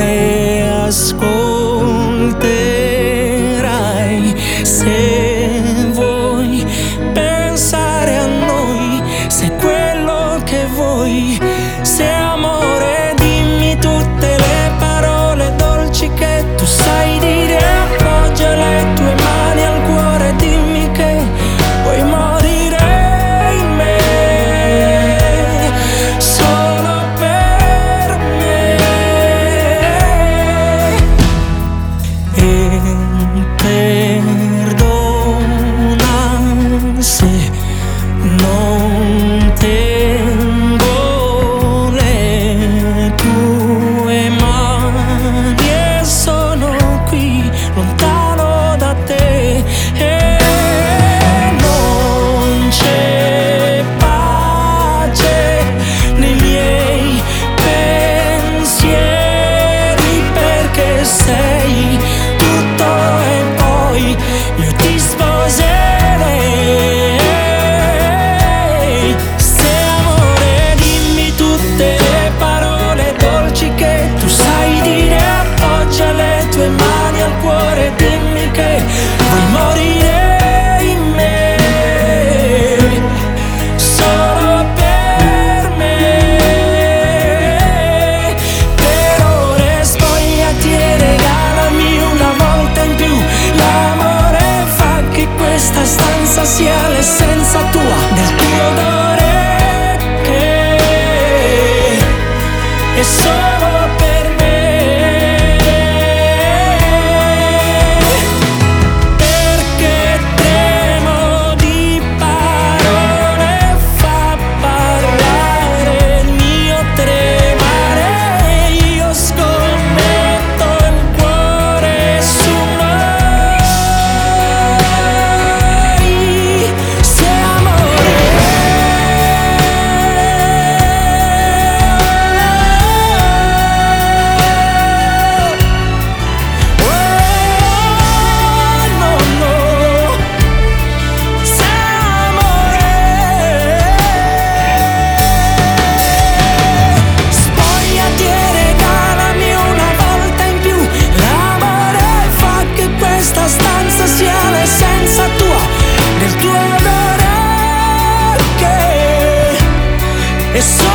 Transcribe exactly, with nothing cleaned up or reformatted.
e ascolterai. Se vuoi pensare a noi, se quello che vuoi, se amore, dimmi tutte le parole dolci che tu sai dire. Appoggia le tue mani al cuore, dimmi che vuoi morire in me, solo per me. E perdona se non tengo le tue mani e sono qui lontano da te, e non c'è pace nei miei pensieri, perché sei tutto e poi io ti sposerei. Se amore, dimmi tutte le parole dolci che tu sai dire. Appoggia le tue mani al cuore, dimmi che vuoi morire in me, solo per me. Per ore spogliati e regalami una volta in più. L'amore fa che questa stanza sia l'essenza tua, del tuo odore, che è solo per me. Perché tremo di parole, fa parlare il mio tremare. Io scommetto il cuore su noi. Se amore, oh no no, se amore, spogliati e regalami una volta in più. L'amore fa che questa stanza sia l'essenza tua, del tuo odore, che è solo